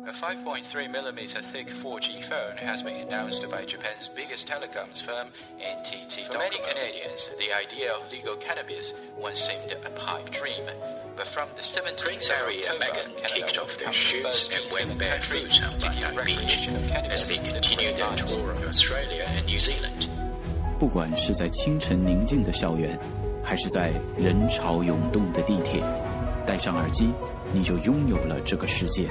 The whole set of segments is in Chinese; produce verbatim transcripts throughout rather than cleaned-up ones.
A five point three millimeter thick four G phone has been announced by Japan's biggest telecoms firm, N T T Docomo. For many Canadians, the idea of legal cannabis once seemed a pipe dream. But from the seventeenth Prince Harry and Meghan kicked off their shoes and went barefoot on Bondi Beach as they continue their tour of Australia and New Zealand. 不管是在清晨宁静的校园，还是在人潮涌动的地铁，戴上耳机，你就拥有了这个世界。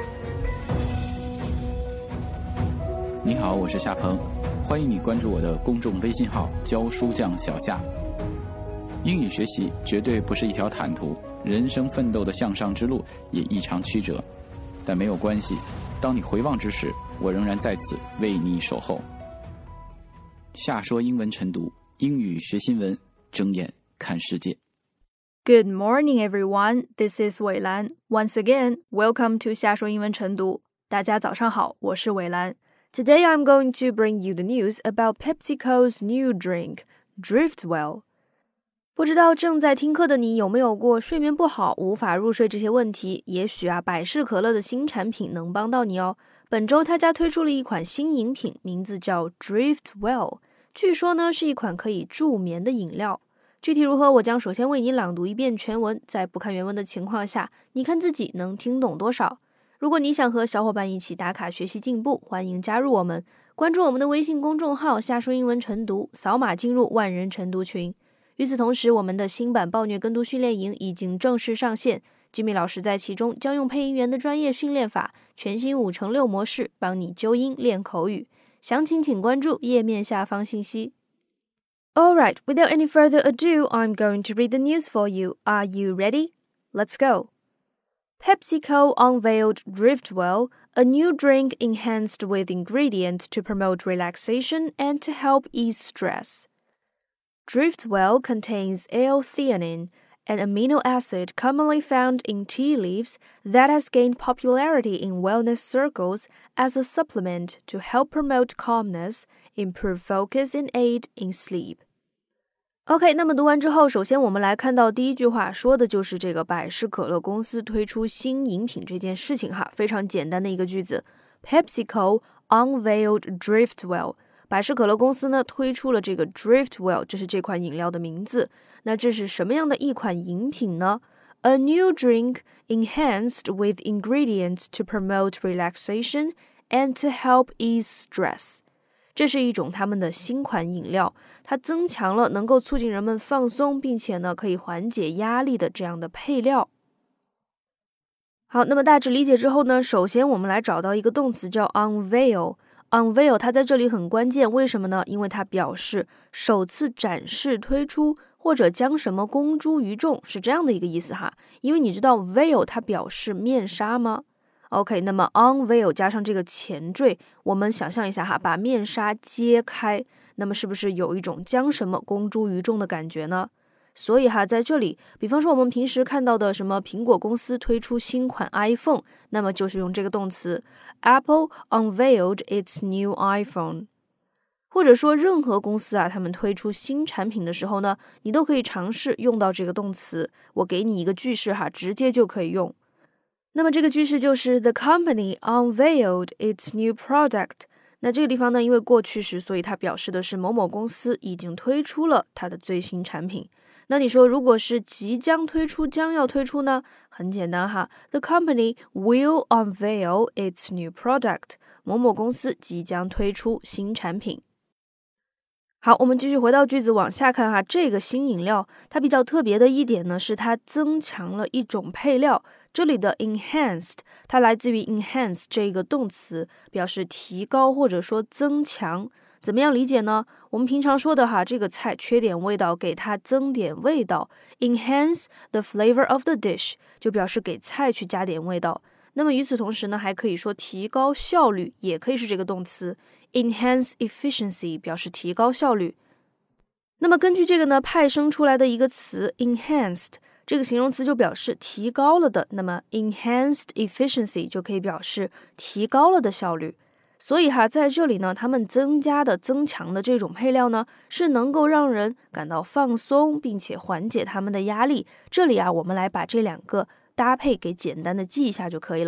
你好，我是夏鹏，欢迎你关注我的公众微信号教书匠小夏。英语学习绝对不是一条坦途，人生奋斗的向上之路也异常曲折，但没有关系，当你回望之时，我仍然在此为你守候。夏说英文晨读，英语学新闻，睁眼看世界。 Good morning, everyone. This is 韦兰. Once again, welcome to 夏说英文晨读。大家早上好，我是韦兰。Today I'm going to bring you the news about PepsiCo's new drink, Driftwell. 不知道正在听课的你有没有过睡眠不好、无法入睡这些问题？也许啊，百事可乐的新产品能帮到你哦。本周他家推出了一款新饮品，名字叫 Driftwell。据说呢，是一款可以助眠的饮料。具体如何，我将首先为你朗读一遍全文，在不看原文的情况下，你看自己能听懂多少。如果你想和小伙伴一起打卡学习进步，欢迎加入我们，关注我们的微信公众号夏说英文晨读，扫码进入万人晨读群。与此同时，我们的新版暴虐跟读训练营已经正式上线，居米老师在其中将用配音员的专业训练法，全新五乘六模式帮你纠音练口语。详情请关注页面下方信息。Alright, without any further ado, I'm going to read the news for you. Are you ready? Let's go. PepsiCo unveiled Driftwell, a new drink enhanced with ingredients to promote relaxation and to help ease stress. Driftwell contains L-theanine, an amino acid commonly found in tea leaves that has gained popularity in wellness circles as a supplement to help promote calmness, improve focus, and aid in sleep.OK， 那么读完之后，首先我们来看到第一句话，说的就是这个百事可乐公司推出新饮品这件事情哈，非常简单的一个句子。PepsiCo unveiled Driftwell， 百事可乐公司呢推出了这个 Driftwell， 这是这款饮料的名字。那这是什么样的一款饮品呢？ A new drink enhanced with ingredients to promote relaxation and to help ease stress。这是一种他们的新款饮料，它增强了能够促进人们放松，并且呢可以缓解压力的这样的配料。好，那么大致理解之后呢，首先我们来找到一个动词叫 unveil。unveil 它在这里很关键，为什么呢？因为它表示首次展示、推出或者将什么公诸于众，是这样的一个意思哈。因为你知道 veil 它表示面纱吗？OK， 那么 unveil 加上这个前缀，我们想象一下哈，把面纱揭开，那么是不是有一种将什么公诸于众的感觉呢？所以哈，在这里，比方说我们平时看到的什么苹果公司推出新款 iPhone， 那么就是用这个动词 Apple unveiled its new iPhone。或者说任何公司啊，他们推出新产品的时候呢，你都可以尝试用到这个动词。我给你一个句式哈，直接就可以用。那么这个句式就是 The company unveiled its new product。 那这个地方呢，因为过去时，所以它表示的是某某公司已经推出了它的最新产品。那你说如果是即将推出、将要推出呢？很简单哈 The company will unveil its new product。 某某公司即将推出新产品。好，我们继续回到句子往下看哈，这个新饮料它比较特别的一点呢，是它增强了一种配料。这里的 enhanced 它来自于 enhance 这个动词，表示提高或者说增强。怎么样理解呢？我们平常说的哈，这个菜缺点味道，给它增点味道 enhance the flavor of the dish 就表示给菜去加点味道。那么与此同时呢，还可以说提高效率，也可以是这个动词 enhance efficiency 表示提高效率。那么根据这个呢派生出来的一个词 enhanced， 这个形容词就表示提高了的，那么 enhanced efficiency 就可以表示提高了的效率。所以哈，在这里呢，他们增加的、增强的这种配料呢，是能够让人感到放松，并且缓解他们的压力。这里啊，我们来把这两个搭配给简单的记一下就可以了。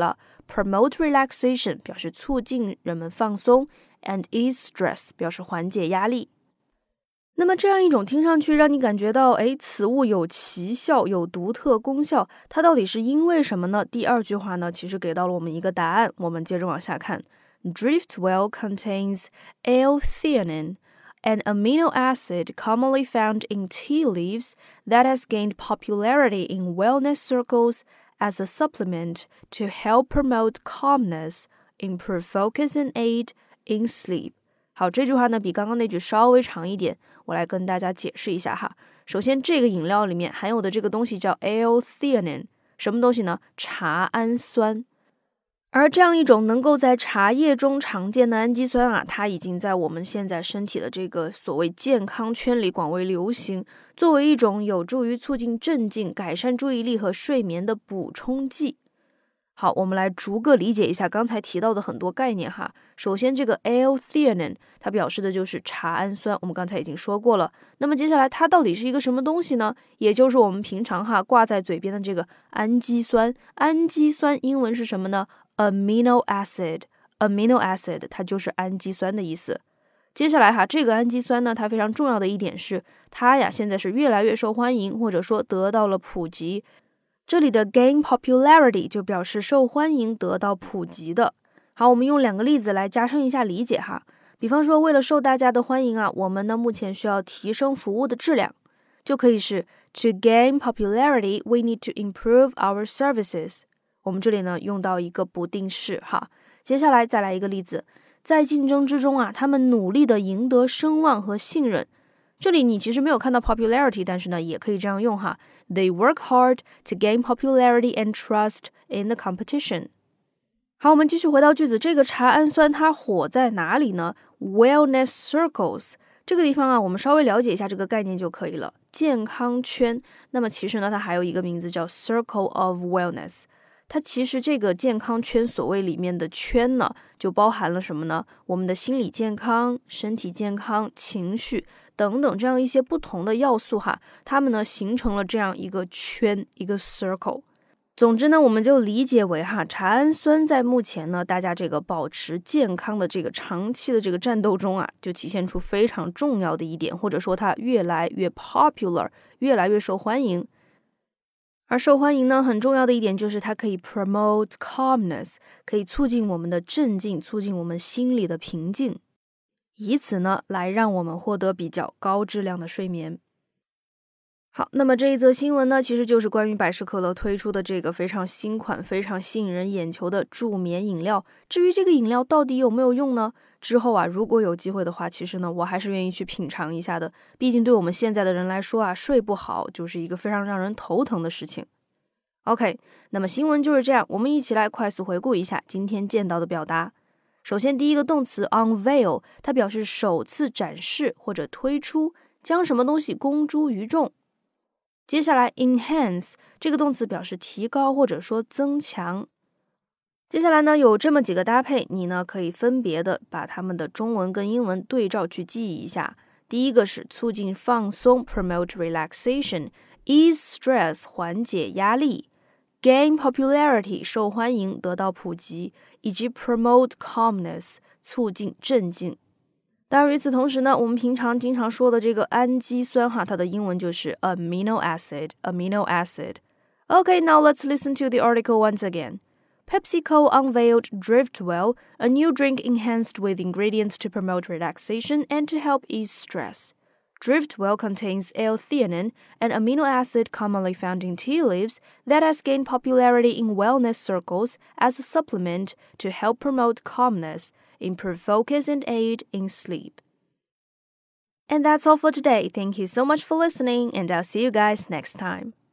promote relaxation 表示促进人们放松 and ease stress 表示缓解压力。那么这样一种听上去让你感觉到诶此物有奇效有独特功效，它到底是因为什么呢？第二句话呢其实给到了我们一个答案，我们接着往下看。Driftwell contains L-theanine, an amino acid commonly found in tea leaves that has gained popularity in wellness circles as a supplement to help promote calmness, improve focus and aid in sleep. 好，这句话呢比刚刚那句稍微长一点，我来跟大家解释一下哈。首先这个饮料里面含有的这个东西叫 L-theanine， 什么东西呢？茶氨酸。而这样一种能够在茶叶中常见的氨基酸啊，它已经在我们现在身体的这个所谓健康圈里广为流行，作为一种有助于促进镇静、改善注意力和睡眠的补充剂。好，我们来逐个理解一下刚才提到的很多概念哈。首先这个 L-theanine 它表示的就是茶氨酸，我们刚才已经说过了。那么接下来它到底是一个什么东西呢？也就是我们平常哈挂在嘴边的这个氨基酸。氨基酸英文是什么呢？ Amino acid Amino acid 它就是氨基酸的意思。接下来哈，这个氨基酸呢，它非常重要的一点是它呀现在是越来越受欢迎，或者说得到了普及。这里的 gain popularity 就表示受欢迎得到普及的。好，我们用两个例子来加深一下理解哈。比方说为了受大家的欢迎啊，我们呢目前需要提升服务的质量，就可以是 to gain popularity we need to improve our services。 我们这里呢用到一个不定式哈。接下来再来一个例子，在竞争之中啊，他们努力的赢得声望和信任。这里你其实没有看到 popularity， 但是呢也可以这样用哈。They work hard to gain popularity and trust in the competition. 好，我们继续回到句子，这个茶氨酸它火在哪里呢？ Wellness circles 这个地方啊，我们稍微了解一下这个概念就可以了。健康圈，那么其实呢它还有一个名字叫 Circle of Wellness。它其实这个健康圈所谓里面的圈呢，就包含了什么呢？我们的心理健康、身体健康、情绪等等这样一些不同的要素哈，它们呢形成了这样一个圈，一个 circle。总之呢，我们就理解为哈，茶氨酸在目前呢，大家这个保持健康的这个长期的这个战斗中啊，就体现出非常重要的一点，或者说它越来越 popular， 越来越受欢迎。而受欢迎呢，很重要的一点就是它可以 promote calmness， 可以促进我们的镇静，促进我们心理的平静，以此呢，来让我们获得比较高质量的睡眠。好，那么这一则新闻呢，其实就是关于百事可乐推出的这个非常新款、非常吸引人眼球的助眠饮料。至于这个饮料到底有没有用呢？之后啊，如果有机会的话，其实呢，我还是愿意去品尝一下的。毕竟对我们现在的人来说啊，睡不好就是一个非常让人头疼的事情。OK， 那么新闻就是这样，我们一起来快速回顾一下今天见到的表达。首先，第一个动词 unveil， 它表示首次展示或者推出，将什么东西公诸于众。接下来 enhance 这个动词表示提高或者说增强。接下来呢有这么几个搭配，你呢可以分别的把它们的中文跟英文对照去记忆一下。第一个是促进放松 promote relaxation， ease stress 缓解压力， gain popularity 受欢迎得到普及，以及 promote calmness 促进镇静。当然与此同时呢，我们平常经常说的这个氨基酸哈，它的英文就是 amino acid amino acid。 Okay, now let's listen to the article once again. PepsiCo unveiled Driftwell, a new drink enhanced with ingredients to promote relaxation and to help ease stress. Driftwell contains L-theanine, an amino acid commonly found in tea leaves that has gained popularity in wellness circles as a supplement to help promote calmness, improve focus and aid in sleep. And that's all for today. Thank you so much for listening, and I'll see you guys next time.